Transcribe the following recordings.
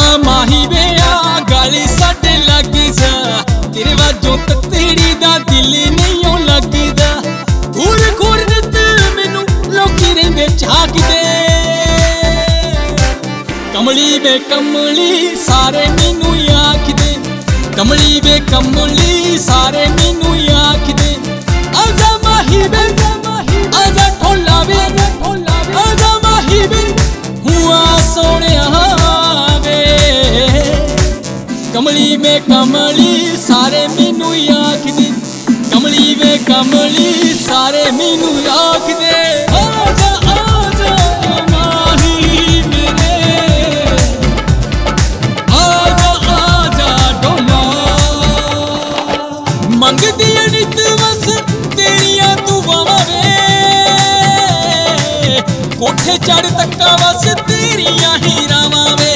माही वे आ गाली साडे लग जा, तेरे वाजों तत्तेड़ी दा दिल नहीं लगदा। घूर घूर नित मैनू लोकी रहिंदे झाकदे, कमली वे कमली सारे मैनू आखदे, कमली वे कमली सारे मैनू आखदे। आजा माही वे आजा ढोला वे, आजा माही वे हुआ सोहणिया वे। कमली वे कमली सारे मैनू आखदे, कमली वे कमली सारे मैनू आखदे। आजा आजा माही मेरे, आजा आजा ढोला। मंगदी नित बस तेरिया दुआवां वे, कोठे चढ़ तक्का बस तेरिया ही रावां वे।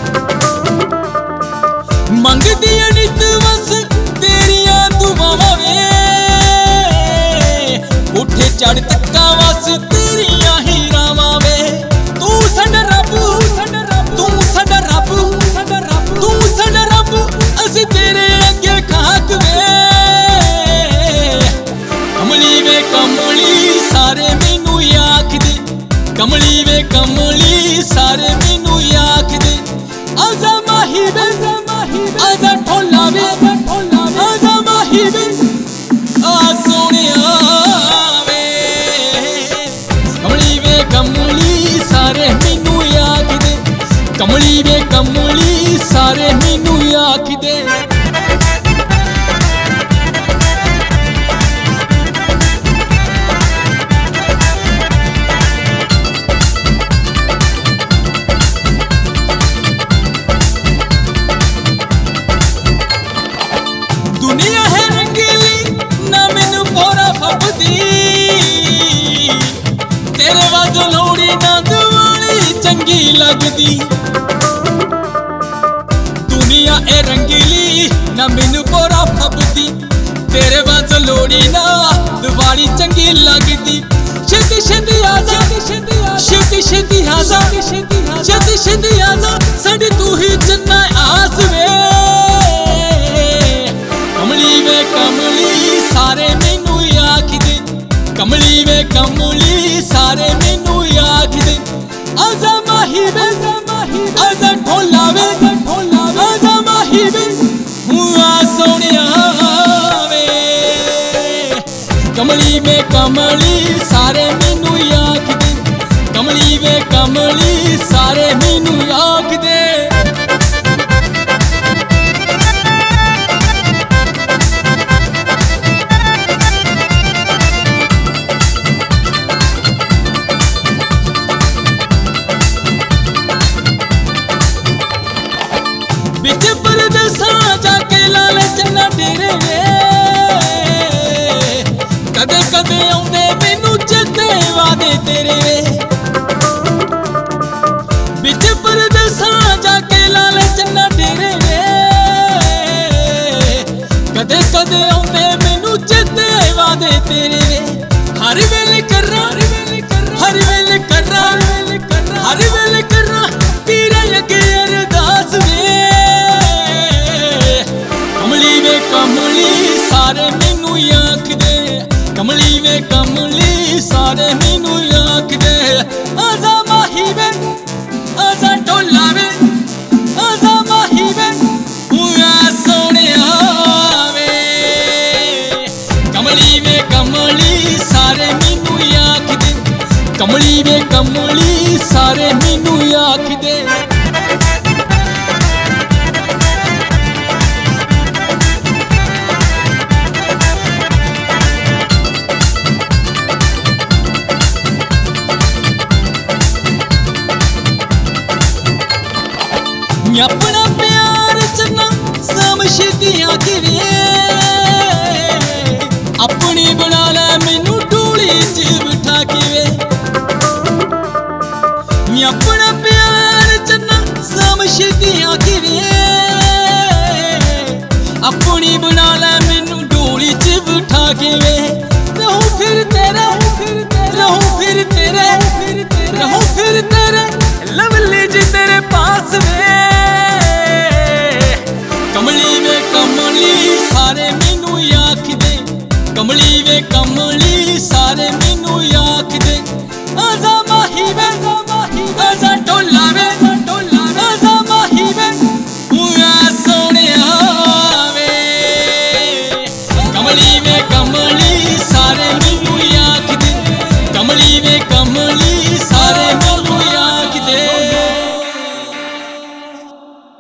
मंगदी नित बस तेरिया दुआवां वे, कोठे चढ़ तक्का बस तेरिया ही रावां वे। तू साडा रब, तू साडा रब, तू साडा रब, असीं तेरे अगे खाक वे। कमली वे कमली सारे मैनू आखदे, कमली वे कमली सारे मैनू आखदे। आजा माही वे आजा ढोला वे, आजा माही वे आ सोहणिया वे। कमली वे कमली सारे मैनू आखदे, कमली वे कमली सारे मैनू आखदे। दुनिया है रंगीली ना मैनू भोरा फबदी, तेरे वाजों लोड़ी ना दिवाली चंगी लगदी। दुनिया है रंगीली ना मैनू भोरा फबदी, तेरे वाजों लोड़ी ना दिवाली चंगी लगदी। छेती छेती आजा, छेती छेती आजा, छेती छेती आजा, साडी तू ही जन्ना आस वे। कमली वे कमली सारे मैनू आखदे, कमली वे कमली सारे मैनू आखदे। आजा माही वे आजा ढोला वे, आजा माही वे हुआ सोहणिया वे। कमली वे कमली सारे मैनू आखदे, कमली वे कमली सारे मैनू आखदे। बिच परदेसां जाके लाले चन्ना डेरे वे, कदे कदे आउंदे मैनू चेते वादे तेरे वे। बिच परदेसां जाके लाले चन्ना डेरे वे, कदे कदे आउंदे मैनू चेते वादे तेरे वे। हर वेले करना, हर वेले करना, हर वेले करना तेरे अगे अरदास वे। कमली वे कमली सारे मैनू आखदे, कमली वे कमली सारे मैनू आखदे। आजा माही वे आजा ढोला वे, आजा माही वे हुआ सोहणिया वे। कमली वे कमली सारे मैनू आखदे, कमली वे कमली सारे मैनू आखदे। अपना प्यार चना समझदियां किवे, अपनी बना लै मैनू डोली च बिठा के वे।